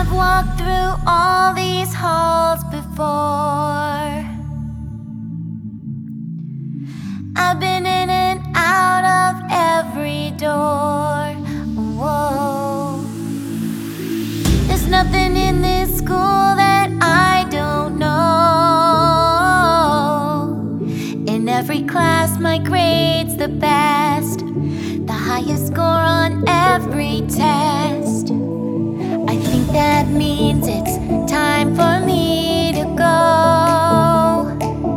I've walked through all these halls before. I've been in and out of every door. Whoa. There's nothing in this school that I don't know. In every class my grade's the best, the highest score on every test. I think that means it's time for me to go.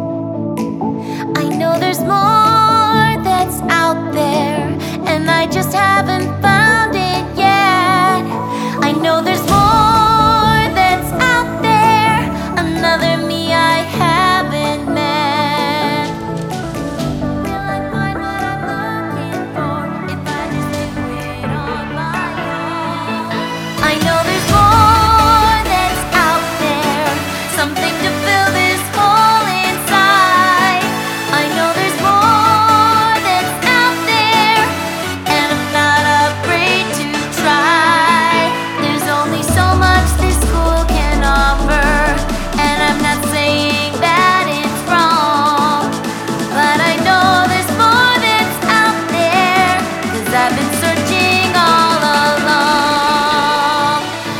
I know there's more that's out there, and I just haven't found it yet. I know there's more that's out there, another me I haven't met. Will I find what I'm looking for if I just do it on my own? I know there's more that's out there, something to fill this hole inside. I know there's more that's out there, and I'm not afraid to try. There's only so much this school can offer, and I'm not saying that it's wrong, but I know there's more that's out there, 'cause I've been searching all along.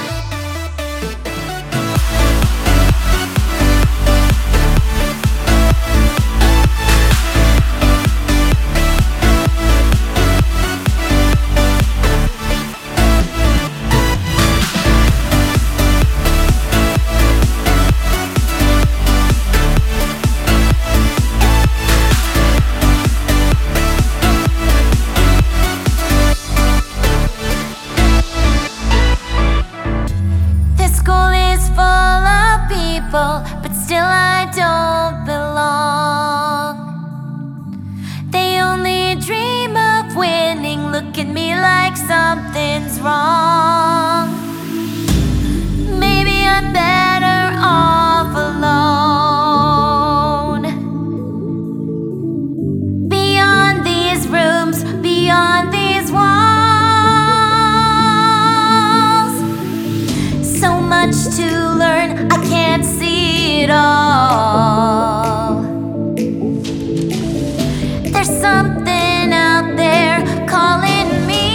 This school is full of people, but still I don't belong. They only dream of winning, look at me like something's wrong. Maybe I'm better off alone. Beyond these rooms, beyond these walls, so much to learn, I can't see it all. There's something out there calling me,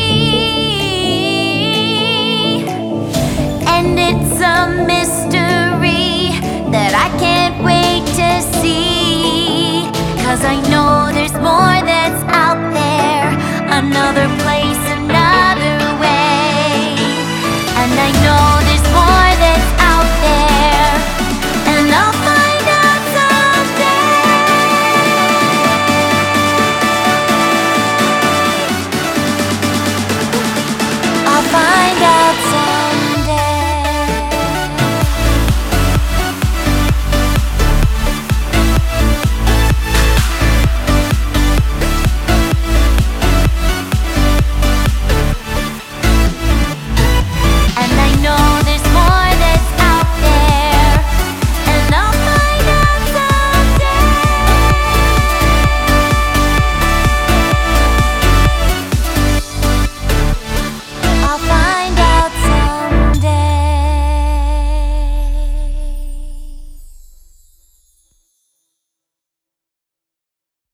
and it's a mystery that I can't wait to see. 'Cause I know there's more that's out there, another place